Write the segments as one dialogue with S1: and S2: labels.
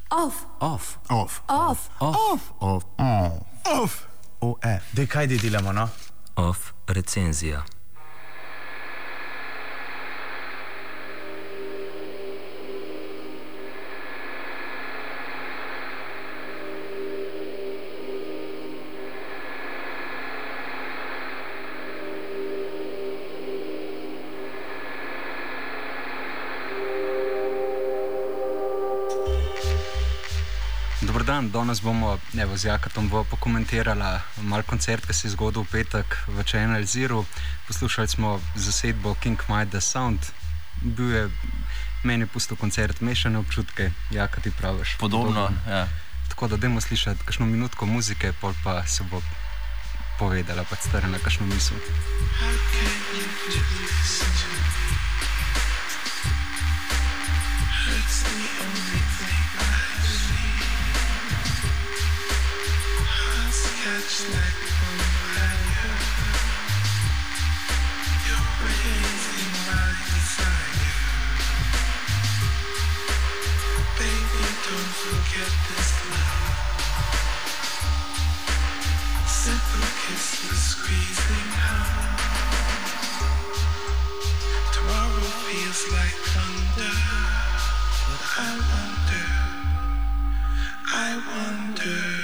S1: Dej, kaj delamo, no?
S2: Off recenzija.
S3: Dobar dan, danes bomo z Jakatom pokomentirala mal koncert, ki se je zgodil v petek v Channel Zero. Poslušali smo zasedbo King Might the Sound. Bil je meni pustil koncert mešane občutke, Jaka, ti praviš.
S4: Podobno, ja.
S3: Tako da dajmo slišati kakšno minutko muzike, pol pa se bo povedala, pa starena kakšno misel.
S5: Catch like on fire. Your brain's in my desire. Baby, don't forget this love. Simple kiss with squeezing hard. Tomorrow feels like thunder, but I wonder.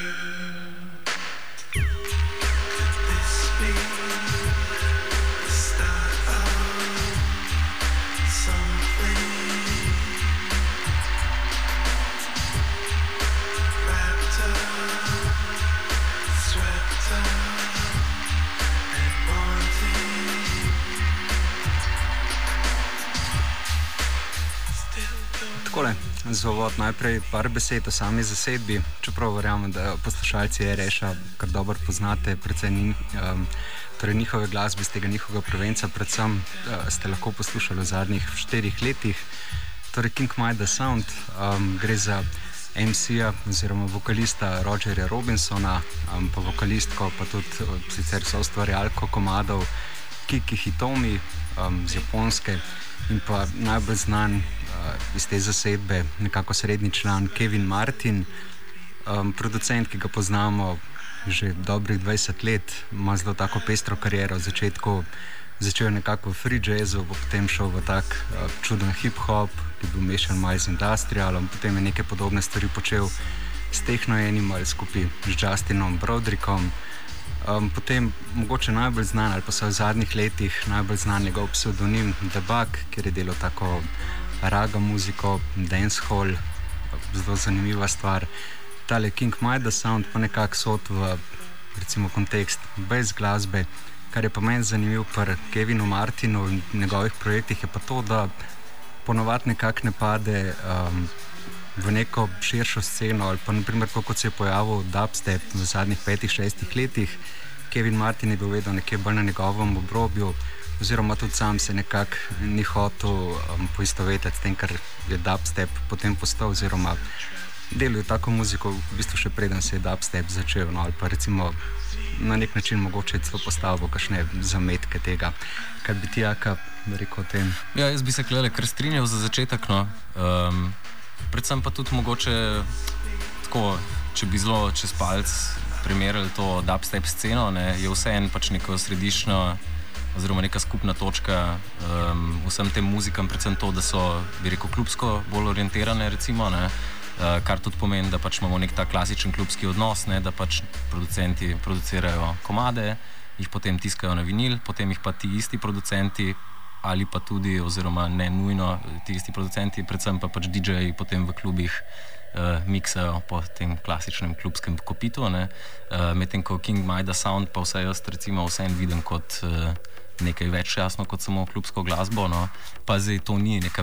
S3: Takole, za uvod najprej par besed o sami zasedbi, čeprav verjamem, da poslušalci RŠ-a kar dobro poznate, predvsem torej njihove glasbe iz tega njihovega prvenca, predvsem ste lahko poslušali v zadnjih 4 letih. Torej King Might the Sound, gre za MC-ja oziroma vokalista Rogerja Robinsona, pa vokalistko, pa tudi sicer so ustvarjalko komadov Kiki Hitomi z Japonske in pa najbolj znan iz te zasedbe nekako srednji član Kevin Martin, producent, ki ga poznamo že dobrih 20 let, ima zelo tako pestro kariero. V začetku začel nekako v free jazzu, potem šel v tak čuden hip-hop, ki je bil mešan malo z industrialom, potem je neke podobne stvari počel s Techno Animal skupaj z Justinom Brodrickom. Potem mogoče najbolj znan, ali pa so v zadnjih letih najbolj znan njegov pseudonim The Bug, kjer je delal tako raga muziko, dancehall, zelo zanimiva stvar. Tale King Might the Sound pa nekako sod v recimo kontekst bass glasbe. Kar je pa meni zanimiv pri Kevinu Martinu in njegovih projektih je pa to, da ponovadi nekako ne pade v neko širšo sceno, ali pa naprimer kot se je pojavil dubstep v zadnjih 5-6 letih. Kevin Martin je bil vedno nekje bolj na njegovem obrobju, oziroma tudi sam se nekako ni hotel poistovetiti s tem, kar je dubstep potem postal, oziroma delal je tako muziko v bistvu še preden se je dubstep začel, no, ali pa recimo na nek način mogoče celo postavil kakšne zametke tega. Kaj bi ti, Jaka, rekel o tem?
S4: Ja, jaz bi se klele kar strinjal za začetek, no. Predvsem pa tudi mogoče tako, če bi zelo čez palc primerjali to dubstep sceno, ne, je vseeno pač neko središčno oziroma neka skupna točka vsem tem muzikam, predvsem to, da so, bi rekel, klubsko bolj orientirane, recimo, ne, kar tudi pomeni, da pač imamo nek ta klasičen klubski odnos, ne, da pač producenti producirajo komade, jih potem tiskajo na vinil, potem jih pa ti isti producenti ali pa tudi, oziroma ne nujno ti isti producenti, predvsem pa pač DJ-ji potem v klubih miksajo po tem klasičnem klubskem kopitu, ne. Medtem ko King Might the Sound pa vse jaz recimo vseeno vidim kot nekaj več jasno kot samo klubsko glasbo, no. Pa zdaj to ni neka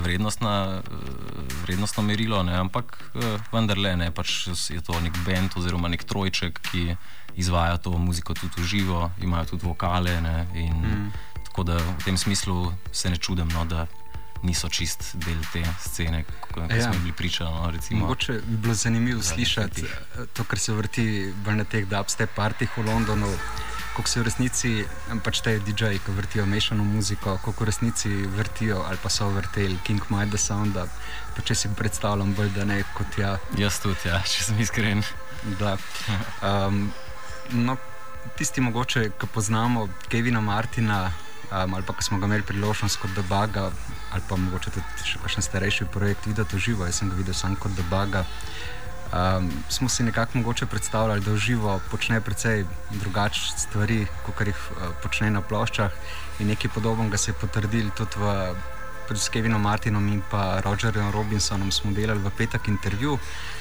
S4: vrednostno merilo, ne, ampak vendarle, ne, pač je to nek band oziroma nek trojček, ki izvaja to muziko tudi v živo, imajo tudi vokale, ne, in tako da v tem smislu se ne čudim, no, da niso čist del te scene, ko smo bili priča, no, recimo.
S3: Mogoče bi bilo zanimivo slišati to, kar se vrti na teh dubstep partih v Londonu, koliko se v resnici pač te DJ-ji, ki vrtijo mešano muziko, koliko v resnici vrtijo ali pa so vrteli King Midas Sounda, pa če si predstavljam bolj, da ne kot ja.
S4: Jaz tudi, ja, če sem iskren.
S3: Da. No, tisti mogoče, ki poznamo Kevina Martina, ali pa ko smo ga imeli priložnost kot Debaga, ali pa mogoče tudi še kakšen starejši projekt videti v živo, jaz sem ga videl sam kot Debaga, smo si nekako mogoče predstavljali, da v živo počne precej drugačne stvari, kot jih počne na ploščah, in nekaj podobnega se je potrdil tudi s Kevinom Martinom in pa Rogerjem Robinsonom smo delali v petek intervju.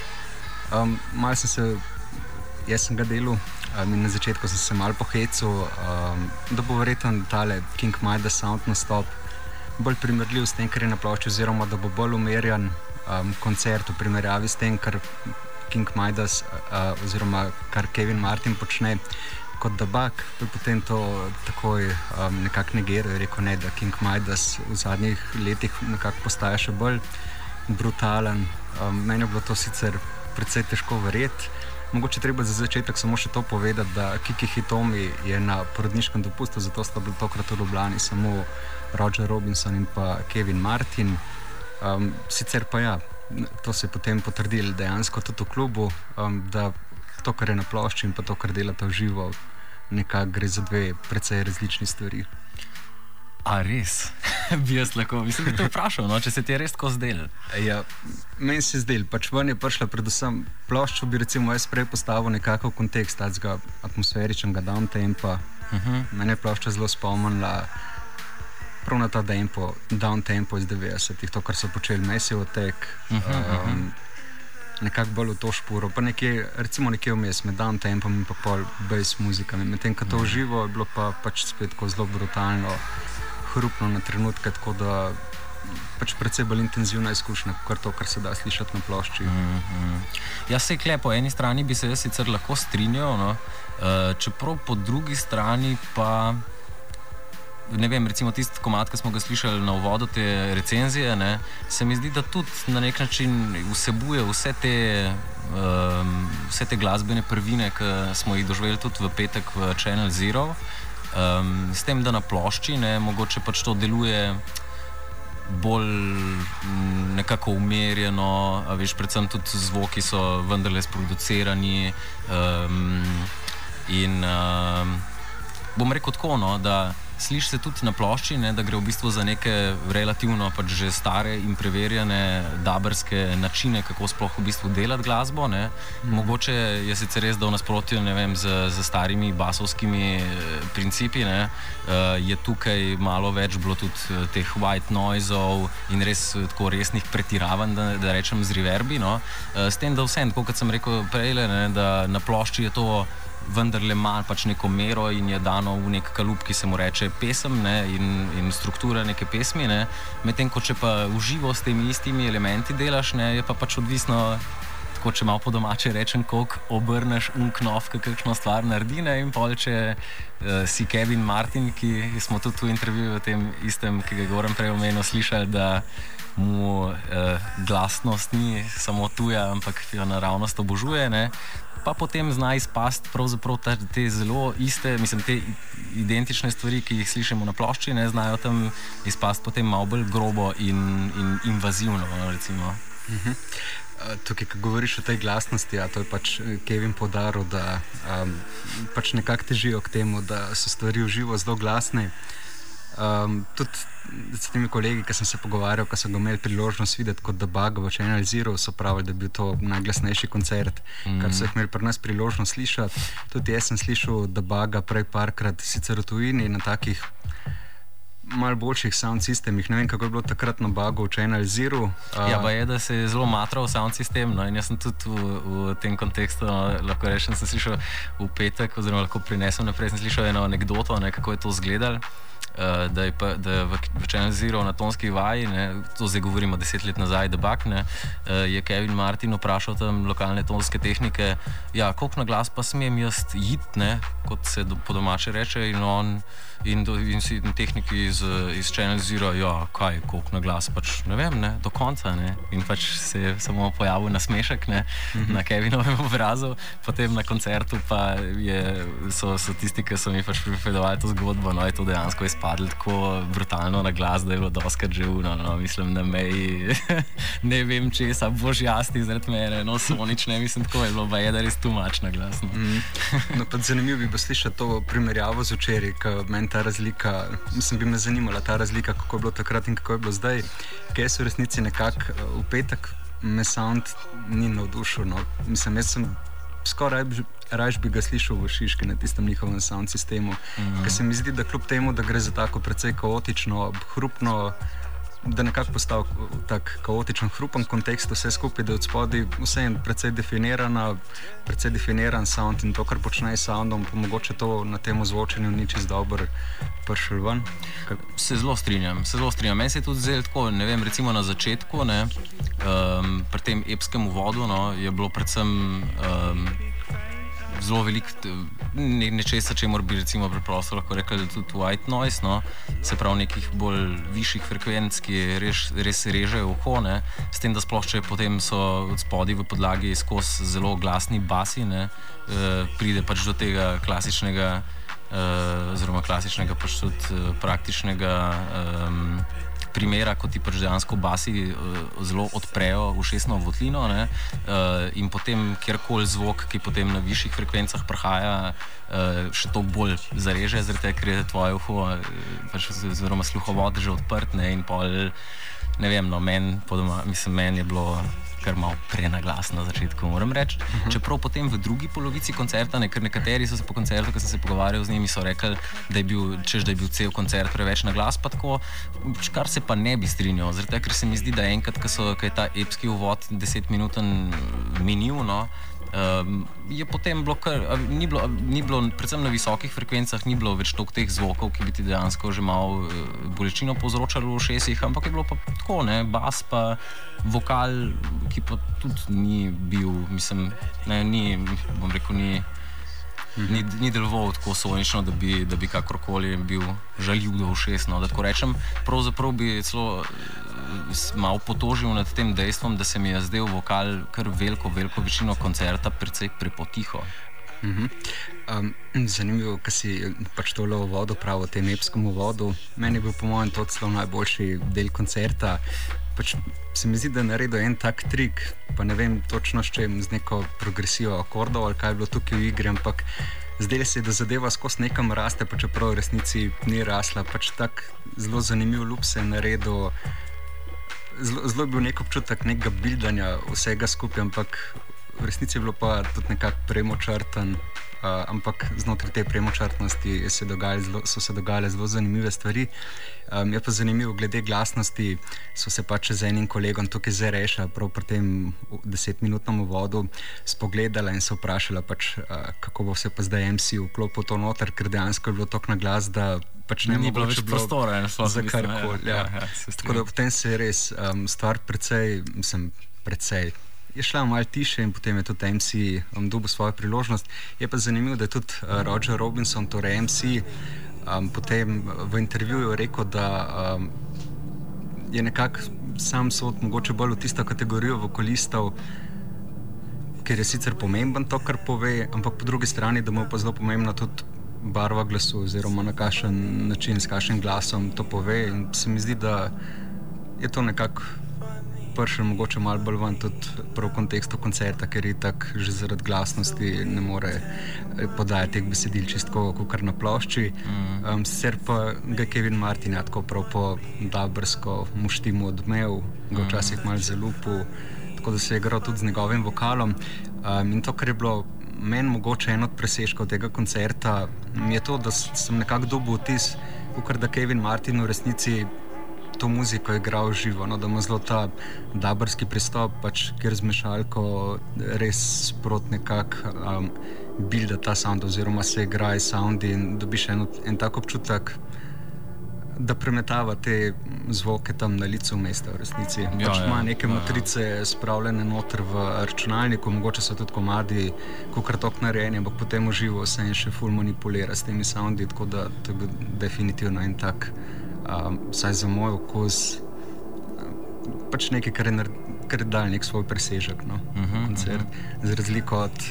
S3: Jaz sem ga delal, in na začetku sem se malo pohecil, da bo verjetno tale King Midas Sound nastop bolj primerljiv s tem, kar je na plošči, oziroma da bo bolj umerjen koncert v primerjavi s tem, kar King Midas oziroma kar Kevin Martin počne kot Debug. Potem to takoj nekako negiral, je rekel ne, da King Midas v zadnjih letih nekako postaja še bolj brutalen. Meni je bilo to sicer precej težko verjeti. Mogoče treba za začetek samo še to povedati, da Kiki Hitomi je na porodniškem dopustu, zato sta bili tokrat v Ljubljani samo Roger Robinson in pa Kevin Martin. Sicer pa ja, to se je potem potrdilo dejansko tudi v klubu, da to, kar je na plošči in pa to, kar delata v živo, nekako gre za dve precej različni stvari.
S4: A res? Bi jaz lahko, mislim, bi te vprašal, no, če se ti je res tako zdel.
S3: Ja, meni se je zdel, pač ven je prišla predvsem ploščo, bi recimo jaz prej postavil nekako v kontekst tega atmosferičnega downtempa. Mene je plošča zelo spomnila prav na ta downtempo iz 90-ih, to, kar so počeli Massive Attack, nekako bolj v to špuro, pa recimo nekje vmes med downtempom in pa pol bass muzikami, medtem ko to v živo je bilo pa pač spet tako zelo brutalno, hrupno na trenutke, tako da pač precej bolj intenzivna izkušnja, kot to, kar se da slišati na plošči.
S4: Jaz se kle, po eni strani bi se jaz sicer lahko strinjal, no? Čeprav po drugi strani pa ne vem, recimo tisti komad, ki smo ga slišali na uvodu te recenzije, ne, se mi zdi, da tudi na nek način vsebuje vse te glasbene prvine, ki smo jih doživeli tudi v petek v Channel Zero. S tem, da na plošči ne, mogoče pač to deluje bolj nekako umerjeno, a veš, predvsem tudi zvoki so vendarle sproducirani in bom rekel tako, no, da sliši se tudi na plošči, ne, da gre v bistvu za neke relativno pač že stare in preverjene daberske načine, kako sploh v bistvu delati glasbo. Ne. Mogoče je sicer res, da v nasprotju, ne vem, z starimi basovskimi principi, ne, je tukaj malo več bilo tudi teh white noiseov in res tako resnih pretiravanj, da rečem z reverbi. No. S tem, da vsem, tako kot sem rekel prej, ne, da na plošči je to vendarle malo pač neko mero in je dano v nek kalup, ki se mu reče pesem, ne, in struktura neke pesmi, ne. Medtem ko če pa v živo s temi istimi elementi delaš, ne, je pa pač odvisno, tako če malo po domače rečem, koliko obrneš knov, kakšno stvar naredi, ne, in pol, če si Kevin Martin, ki smo tudi v intervjuju o tem istem, ki ga govorim prej omenil, slišali, da mu glasnost ni samo tuja, ampak jo naravnost obožuje, ne. Pa potem zna izpasti pravzaprav te zelo iste, mislim, te identične stvari, ki jih slišimo na plošči, ne, znajo tam izpasti potem malo bolj grobo in invazivno, recimo.
S3: Tukaj, ko govoriš o tej glasnosti, to je pač Kevin poudaril, da pač nekako težijo k temu, da so stvari v živo zelo glasne. Tudi s temi kolegi, ki sem se pogovarjal, ko so ga imeli priložnost videti kot Debug v Channel Zero, so pravili, da je bil to najglasnejši koncert, kar so jih imeli pri nas priložnost slišati. Tudi jaz sem slišal Debuga prej parkrat, sicer v tujini, na takih malo boljših sound sistemih. Ne vem, kako je bilo takrat na Bugu v Channel Zero.
S4: Ja, pa je, da se je zelo matral sound sistem, no, in jaz sem tudi v tem kontekstu, no, lahko rečem, sem slišal v petek, oziroma lahko prinesel naprej, sem slišal eno anekdoto, ne, kako je to izgledalo. Da je v Channel Zero na tonski vaji, ne, to zdaj govorimo 10 let nazaj, Debug, ne, je Kevin Martin vprašal tam lokalne tonske tehnike, ja, koliko na glas pa smem jaz iti, ne, kot se po domače reče, in tehniki iz Channel Zero, ja, kaj, koliko na glas, pač ne vem, ne, do konca, ne, in pač se je samo pojavil nasmešek, ne, na Kevinovem obrazu, potem na koncertu pa so tisti, ki so mi pač pripovedovali to zgodbo, no, je to dejansko izpadlo tako brutalno na glas, da je bilo doskrat že no, mislim, na meji, ne vem česa, božjasti zaradi mene, no, Sonič, ne, mislim, tako je bilo, pa je da res tumač na glas, no.
S3: No, pa zanimivo bi bilo slišati to primerjavo z včeraj, ker meni ta razlika, mislim, bi me zanimala ta razlika, kako je bilo takrat in kako je bilo zdaj, kaj so v resnici nekako v petek me sound ni navdušil, no. Mislim, jaz sem skoraj raje bi ga slišal v Šiški na tistem njihovem sound sistemu, ker se mi zdi, da kljub temu, da gre za tako precej kaotično, hrupno, da nekako postal tak kaotičen, hrupen kontekst vse skupaj, da od spodaj vse je precej definiran sound in to, kar počne s soundom, pa mogoče to na tem zvočenju ni čisto dobro prišel ven.
S4: Se zelo strinjam. Meni se je tudi zdelo tako, ne vem, recimo na začetku, ne, pri tem epskem uvodu, no, je bilo predvsem zelo veliko nečesa, čemur bi recimo preprosto lahko rekli tudi white noise, no, se pravi nekih bolj višjih frekvenc, ki res režejo uho, ne, s tem, da sploh če potem so od spodaj v podlagi skozi zelo glasni basi, ne, pride pač do tega klasičnega pač tudi praktičnega primera, ko ti pač dejansko basi zelo odprejo ušesno votlino, ne, in potem kjerkoli zvok, ki potem na višjih frekvencah prihaja, še toliko bolj zareže, zaradi tega, ker je tvoje uho, pač oziroma sluhovod že odprt, ne, in pol, ne vem, no, meni je bilo kar malo prenaglasno na začetku, moram reči. Čeprav potem v drugi polovici koncerta, ne, ker nekateri so se po koncertu, ko sem se pogovarjal z njimi, so rekli, da je bil cel koncert preveč na glas, pa tako, kar se pa ne bi strinjal, zaradi tega, ker se mi zdi, da enkrat, ko je ta epski uvod 10-minuten minil, no, je potem bilo ni bilo, predvsem na visokih frekvencah, ni bilo več toliko teh zvokov, ki bi ti dejansko že malo bolečino povzročali v ušesih, ampak je bilo pa tako, ne, bas pa vokal, ki pa tudi ni bil, mislim, ne, bom rekel, ni deloval tako sonično, da bi kakorkoli bil žaljiv do ušes, no, da tako rečem. Pravzaprav bi celo malo potožil nad tem dejstvom, da se mi je zdel vokal kar veliko večino koncerta precej prepotiho.
S3: Zanimivo, ker si pač tole uvodu prav o tem epskem uvodu. Meni je bil po mojem to celo najboljši del koncerta. Pač se mi zdi, da je naredil en tak trik, pa ne vem točno s čem, z neko progresijo akordov ali kaj je bilo tukaj v igri, ampak zdaj se je, da zadeva skozi nekam raste, pa čeprav v resnici ni rasla. Pač tak zelo zanimiv loop se je naredil, zelo je bil nek občutek nekega bildanja vsega skupaj, ampak v resnici je bilo pa tudi nekako premočrtan, ampak znotraj te premočrtnosti so se dogajale zelo zanimive stvari. Je pa zanimivo, glede glasnosti so se pač z enim kolegom tukaj z Reša prav pri tem 10-minutnem uvodu spogledala in se vprašala pač, kako bo se pa zdaj MC vklopil to noter, ker dejansko je bilo toliko na glas, da pač ne
S4: ni bilo več prostora
S3: za karkoli. Tako da potem se je res stvar precej je šla malo tiše in potem je tudi MC dobil svojo priložnost. Je pa zanimivo, da je tudi Roger Robinson, torej MC, potem v intervjuju rekel, da je nekako sam sod mogoče bolj v tisto kategorijo vokalistov, ker je sicer pomemben to, kar pove, ampak po drugi strani, da mu je pa zelo pomembna tudi barva glasu oziroma na kakšen način, s kakšnim glasom to pove, in se mi zdi, da je to nekako prišel mogoče malo bolj ven tudi prav v kontekstu koncerta, ker je tak že zaradi glasnosti ne more podajati teh besedil čistko kakor na plošči. Sicer pa ga Kevin Martin je tako prav po dabrsko muštimu odmev, ga včasih malo zalupil, tako da se je igral tudi z njegovim vokalom. In to, kar je bilo meni mogoče en od presežkov tega koncerta, je to, da sem nekako dobil vtis, kakor da Kevin Martin v resnici to muziko je igral živo, no, da ima zelo ta dabrski pristop, pač, kjer z mešalko res sprot nekako builda ta sound oziroma se igra soundi in dobiš en tak občutek, da premetava te zvoke tam na licu mesta v resnici. Pač ima neke matrice spravljene noter v računalniku, mogoče so tudi komadi kakor tok narejeni, ampak potem v živo se en še ful manipulira s temi soundi, tako da to je bil definitivno en tak vsaj za moj okus, pač nekaj, kar je dal nek svoj presežek, no, koncert. Za razliko od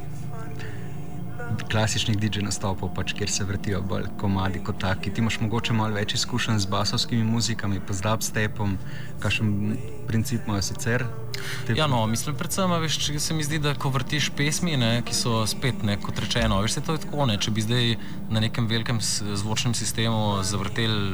S3: klasičnih DJ nastopov, pač, kjer se vrtijo bolj komadi kot taki. Ti imaš mogoče malo več izkušenj z basovskimi muzikami, pa z dubstepom, kakšen princip imajo sicer?
S4: Ja, no, mislim, predvsem, veš, se mi zdi, da ko vrtiš pesmi, ne, ki so spet, ne, kot rečeno, veš, se to je tako, ne, če bi zdaj na nekem velikem zvočnem sistemu zavrtel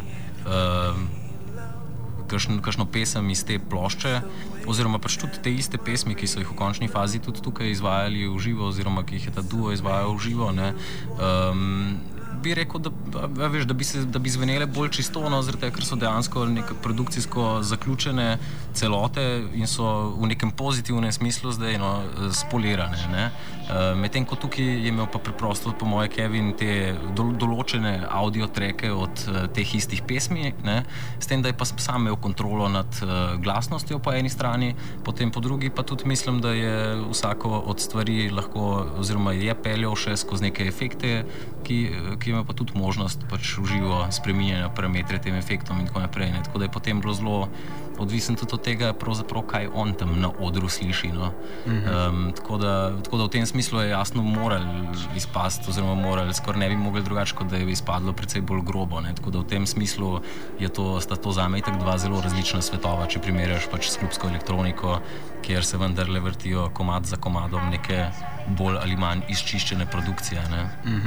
S4: kakšno pesem iz te plošče, oziroma pač tudi te iste pesmi, ki so jih v končni fazi tudi tukaj izvajali v živo, oziroma ki jih je ta duo izvajal v živo, ne, bi rekel, da bi zvenele bolj čistovno, zaradi tega, ker so dejansko nekaj produkcijsko zaključene celote in so v nekem pozitivnem smislu zdaj spolirane. Medtem ko tukaj je imel pa preprosto, po moje, Kevin te določene audio treke od teh istih pesmi, ne, s tem, da je pa sam imel kontrolo nad glasnostjo po eni strani, potem po drugi pa tudi mislim, da je vsako od stvari lahko, oziroma je peljal še skozi neke efekte, ki ima pa tudi možnost pač v živo spreminjanja parametre tem efektom in tako naprej. Ne. Tako da je potem bilo zelo odvisen tudi od tega, pravzaprav kaj on tam na odru sliši. No. Tako da v tem smislu je jasno moral izpasti, oziroma skoraj ne bi mogli drugače, kot da je izpadlo precej bolj grobo. Ne. Tako da v tem smislu sta to zame itak dva zelo različna svetova, če primerjaš pač s klubsko elektroniko, kjer se vendarle vrtijo komad za komadom neke bolj ali manj izčiščene produkcije. Ne.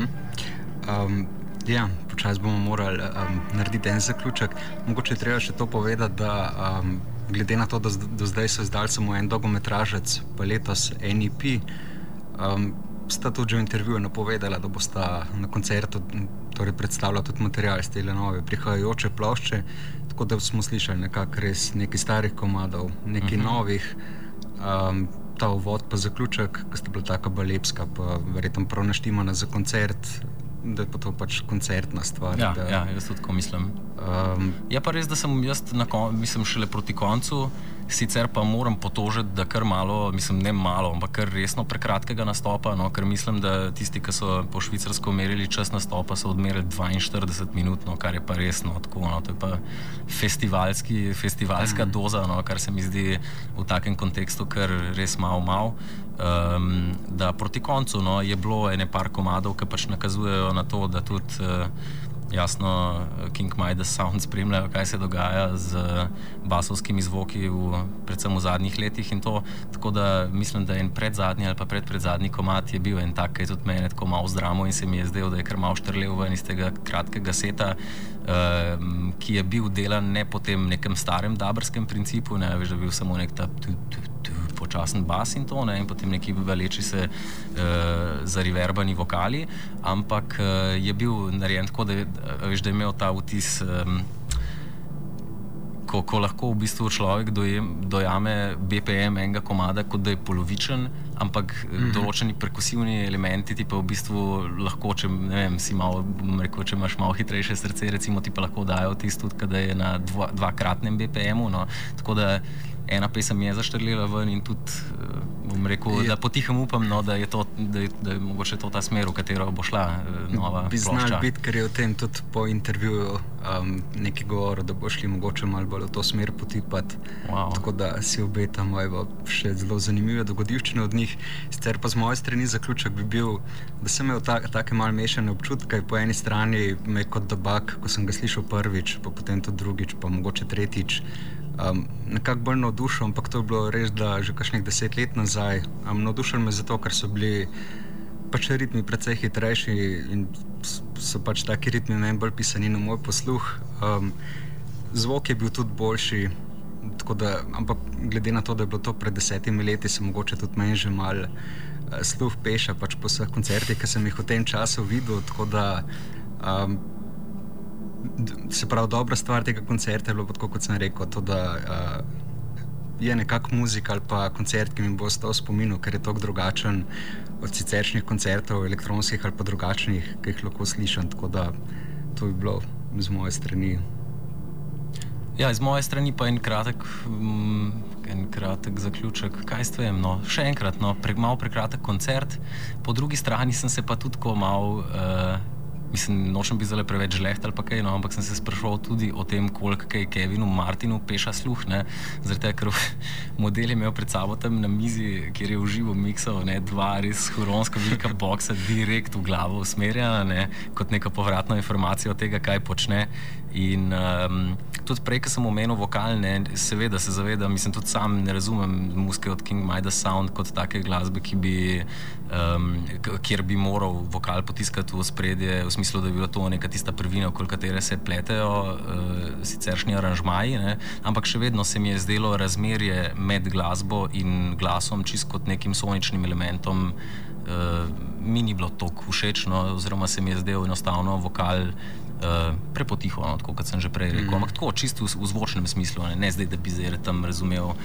S3: Ja, počasi bomo morali narediti en zaključek. Mogoče je treba še to povedati, da glede na to, da do zdaj so izdali samo en dolgometražec, pa letos en EP, sta tudi že v intervjuju napovedala, da bosta na koncertu torej predstavljala tudi material iz te nove prihajajoče plošče, tako da smo slišali nekako res nekaj starih komadov, nekaj novih, ta uvod pa zaključek, ki sta bila taka balepska, pa verjetno prav naštimana za koncert, da je pa to pač koncertna stvar.
S4: Ja, jaz tudi tako mislim. Je pa res, da sem jaz mislim šele proti koncu, sicer pa moram potožiti, da kar malo, mislim ne malo, ampak kar resno prekratkega nastopa, no, ker mislim, da tisti, ki so po švicarsko merili čas nastopa, so odmerili 42 minut, no, kar je pa resno tako, no, to je pa festivalska doza, no, kar se mi zdi v takem kontekstu kar res malo. Da proti koncu, no, je bilo ene par komadov, ki pač nakazujejo na to, da tudi jasno King Midas Sound spremljajo, kaj se dogaja z basovskimi zvoki predvsem v zadnjih letih in to, tako da mislim, da en predzadnji ali pa predpredzadnji komad je bil en tak, ki je tudi mene tako malo zdramo in se mi je zdel, da je kar malo štrlel ven iz tega kratkega seta, ki je bil delan ne po tem nekem starem dabrskem principu, ne, veš, da je bil samo nek ta počasen bas in to, ne, in potem neki valeči se zariverbani vokali, ampak je bil narejen tako, da je imel ta vtis, ko lahko v bistvu človek dojame BPM enega komada, kot da je polovičen, ampak določeni perkusivni elementi ti pa v bistvu lahko, če, ne vem, si malo, bom rekel, če imaš malo hitrejše srce, recimo ti pa lahko dajo vtis tudi, kada je na dvakratnem BPM-u, no, tako da ena pesem je zaštrlela ven in tudi, bom rekel, da potihem upam, no, da je mogoče to ta smer, v katero bo šla nova plošča.
S3: Bi znal biti, ker je o tem tudi po intervjuju nekaj govora, da bo šli mogoče malo bolj v to smer potipati. Wow. Tako da si obetamo še zelo zanimive dogodivščine od njih. Sicer pa z moje strani zaključek bi bil, da sem imel take malo mešane občutke. Po eni strani me kot Dabak, ko sem ga slišal prvič, pa potem tudi drugič, pa mogoče tretjič, nekako bolj navdušil, ampak to je bilo res, da že kakšnih 10 let nazaj. Navdušil me zato, ker so bili pač ritmi precej hitrejši in so pač taki ritmi meni bolj pisani na moj posluh. Zvok je bil tudi boljši, tako da, ampak glede na to, da je bilo to pred 10 leti, se mogoče tudi meni že malo sluh peša pač po vseh koncertih, ki sem jih v tem času videl, tako da se pravi, dobra stvar tega koncerta je bilo, tako kot sem rekel, to, da je nekako muzika ali pa koncert, ki mi bo ostal v spominu, ker je toliko drugačen od siceršnjih koncertov, elektronskih ali pa drugačnih, ki jih lahko slišam, tako da to bi bilo z moje strani.
S4: Ja, z moje strani pa en kratek zaključek. Kaj stvem, no? Še enkrat, no, malo prekratek koncert. Po drugi strani sem se pa tudi malo mislim, nočem biti zelo preveč žleht ali pa kaj, no, ampak sem se spraševal tudi o tem, koliko kaj Kevinu Martinu peša sluh, ne, zaradi tega, ker model je imel pred sabo tam na mizi, kjer je v živo miksal, ne, dva res huronska velika boksa direkt v glavo usmerjena, ne, kot neka povratna informacija od tega, kaj počne. In tudi prej, ko sem omenil vokal, ne, seveda se zavedam, mislim, tudi sam ne razumem muzike od King Midas Sound kot take glasbe, kjer bi moral vokal potiskati v ospredje, v smislu, da bi bila to neka tista prvina, okoli katere se pletejo siceršnji aranžmaji, ne, ampak še vedno se mi je zdelo razmerje med glasbo in glasom čisto kot nekim soničnim elementom mi ni bilo toliko všečno, oziroma se mi je zdel enostavno vokal prepotiho, no, tako kot sem že prej rekel, ampak tako čisto v zvočnem smislu, ne zdaj, da bi zdaj tam razumel,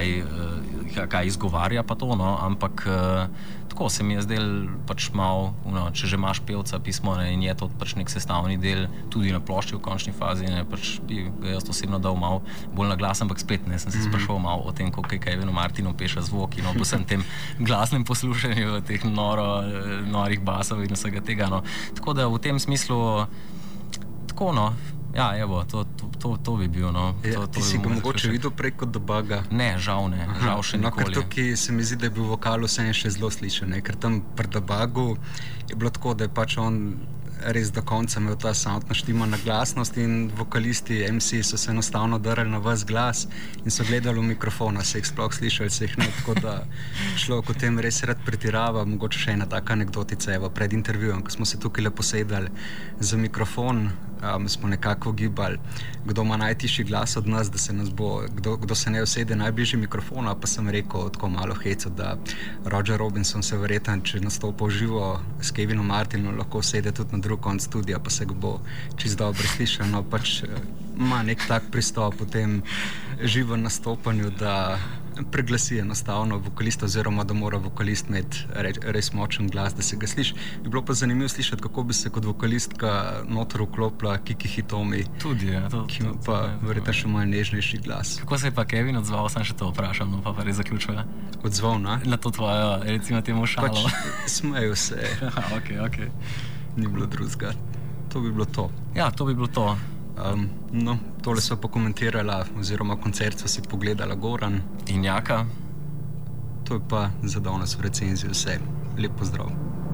S4: kaj izgovarja pa to, no, ampak tako se mi je zdel pač malo, no, če že imaš pevca pismo, ne, in je to pač nek sestavni del tudi na plošči v končni fazi, ne, pač bi ga jaz osebno dal malo bolj na glas, ampak spet ne, sem se spraševal malo o tem, koliko je Kevinu Martinu peša zvok in o vsem tem glasnem poslušanju teh norih basov in vsega tega, no. Tako da v tem smislu tako, no, ja, evo, to bi bil, no.
S3: Ti si ga mogoče videl prej kot Debuga?
S4: Ne, žal še nikoli.
S3: No, ker tukaj se mi zdi, da je bil vokal vseeno še zelo slišen, ker tam pri Debugu je bilo tako, da je pač on res do konca imel ta sound naštima na glasnost in vokalisti MC so se enostavno drali na vas glas in so gledali v mikrofona, se jih sploh slišali, se jih ne, tako da človek o tem res rad pretirava. Mogoče še ena taka anekdotica, evo, pred intervjujem, ko smo se tukaj lepo sedali za mikrofon, smo nekako gibali, kdo ima najtišji glas od nas, da se nas bo, kdo se ne usede najbližji mikrofona, pa sem rekel tako malo heco, da Roger Robinson se verjetno, če nastopa v živo s Kevinom Martinom, lahko usede tudi na drug konc studija, pa se ga bo čisto dobro slišal, no pač ima nek tak pristop v tem živem nastopanju, da preglasi enostavno vokalista, oziroma da mora vokalist imeti res močen glas, da se ga sliši. Bi bilo pa zanimivo slišati, kako bi se kot vokalistka noter vklopila Kiki Hitomi,
S4: tudi, ja,
S3: ki ima pa verjetno še malo nežnejši glas.
S4: Kako se je pa Kevin odzval, sem še to vprašal, no pa res zaključuje.
S3: Odzval, ne?
S4: Na to tvojo, recimo temu šalo.
S3: Pač smejo se.
S4: Ok.
S3: Ni bilo drugega. To bi bilo to.
S4: Ja, to bi bilo to.
S3: No, tole so pokomentirala, oziroma koncert so si pogledala Goran
S4: in Jaka.
S3: To je pa za danes v recenziji vse. Lep pozdrav.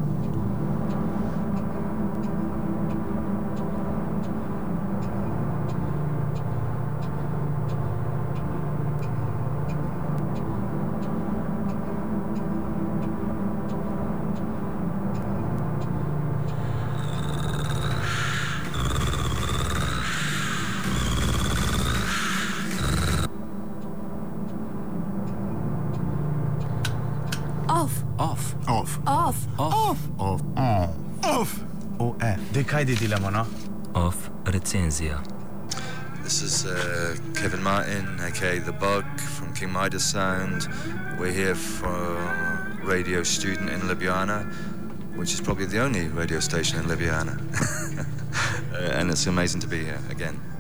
S1: Kaj delamo, no?
S2: Off recenzija.
S6: This is Kevin Martin, aka The Bug from King Midas Sound. We're here for Radio Student in Ljubljana, which is probably the only radio station in Ljubljana. And it's amazing to be here again.